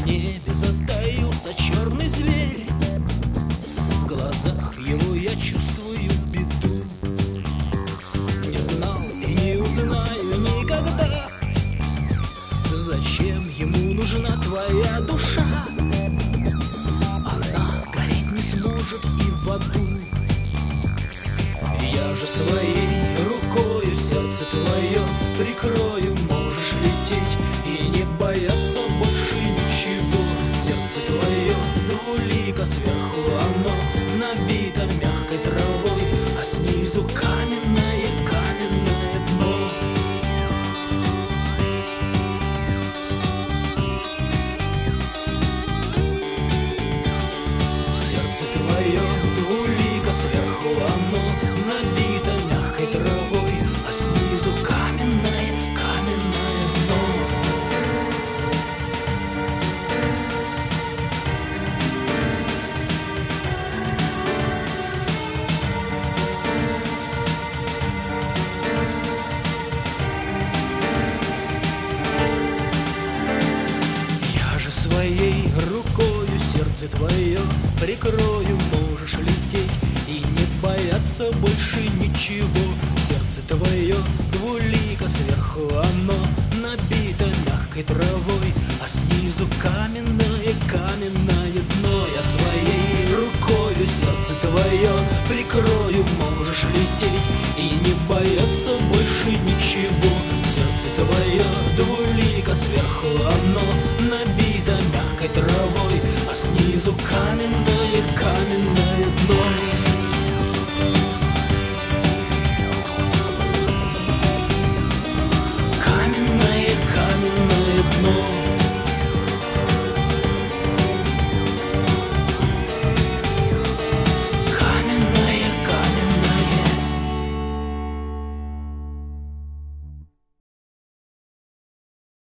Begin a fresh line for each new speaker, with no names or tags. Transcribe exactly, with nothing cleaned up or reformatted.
небе затаился черный зверь. В глазах его я чувствую беду. Не знал и не узнаю никогда, зачем ему нужна твоя душа. Она гореть не сможет и в аду. Я же своей рукою сердце твое прикрою. Можешь лететь и не бояться больше ничего. Сердце твое двулико, сверху оно набито мягкой травой, а снизу каменное, каменное дно. Сердце твое двулико, сверху оно набито мягкой травой, а снизу каменное, каменное дно. Я же своей рукою сердце твое прикрою. Можешь лететь и не бояться больше ничего. Сердце твое двулико, сверху оно набито мягкой травой, а снизу каменное, каменное дно. Я своей рукою сердце твое прикрою. Можешь лететь и не бояться больше ничего. Сердце твое двулико, сверху